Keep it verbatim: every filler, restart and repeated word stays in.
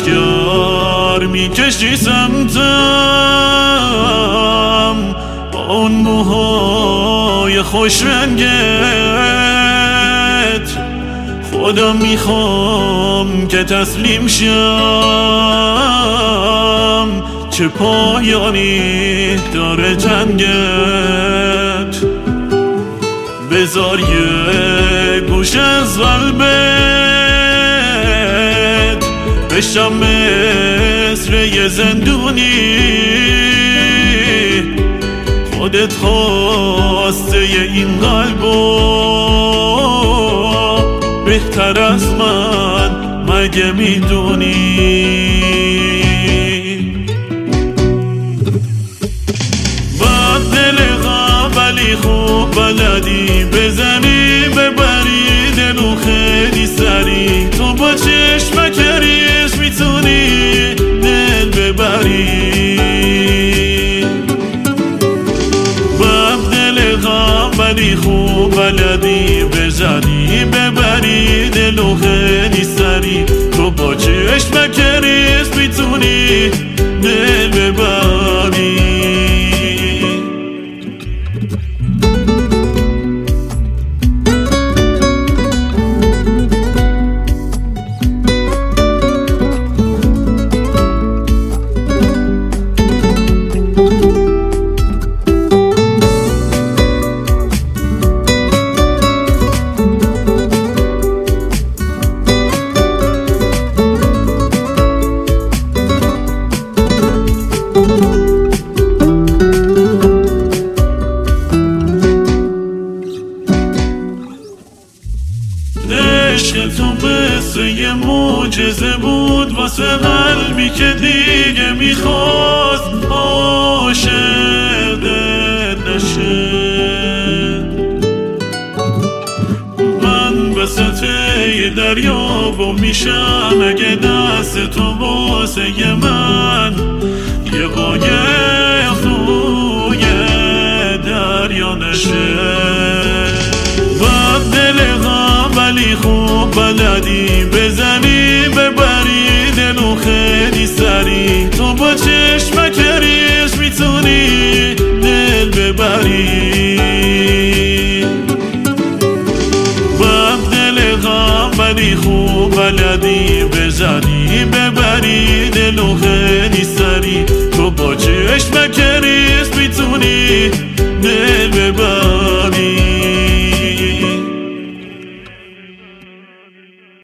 آشکار میکشی سمتم با اون موهای خوش رنگت. خودم میخوام که تسلیم شم، چه پایانی داره جنگت. بذار یه گوش از قلبت بشم مثل یه زندونی. خودت خواسته این قلبو بهتر از من مگه میدونی؟ بد دلقم ولی خوب بلدی بزنی ببری دلو خیلی سری. تو با چشمک ریش میتونی دل ببری. بد دلقم ولی خوب بلدی بزنی ببری دلو خیلی سری. تو با چشمک ریش میتونی دل ببری. عشق تو مثل یه معجزه بود واسه قلبی که دیگه میخواست عاشق نشه. من وسط یه دریابو میشم اگه دست تو واسه من یه قایق توی دریا نشه. بد دلقم ولی خوب بلدی بزنی ببری دلو خیلی سری. تو با چشمک ریش میتونی دل ببری. بد دلقم ولی خوب بلدی بزنی ببری دلو خیلی سری. تو با چشمک